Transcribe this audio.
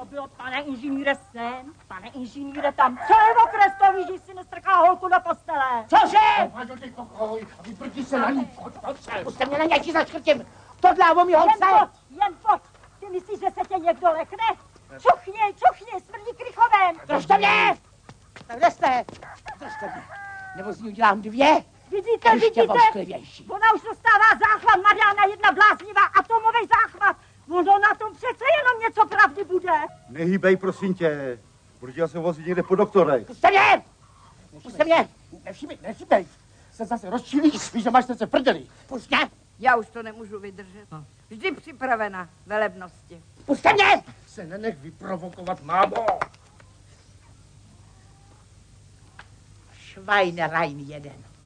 bylo, pane inženýre, sen? Pane inženýre, tam celý okres to ví, že si nestrká holku do postele. Cože? Vážně pokoj, a vyprti se na ní, puste mě na nějaký začkrtím. Tohle o mý holce. Jen pojď. Ty myslíš, že se tě někdo lekne? Čuchni, smrdí krychovem. Držte mě! Tak kde jste? Držte mě. Nebo z ní udělám dvě. Vidíte? Vošklivější. Ona už dostává záchvat, Mariana, jedna bláznivá atomový záchvat. Ono na tom přece jenom něco pravdy bude. Nehýbej, prosím tě. Protože já se vozit někde po doktorech. Puste mě! Nešíbej. Se zase rozčílíš, víš, že máš srdce prdeli. Pusť mě! Já už to nemůžu vydržet. Vždy připravena velebnosti. Puste mě! Se nenech vyprovokovat, mámo. Schweinerein jeden.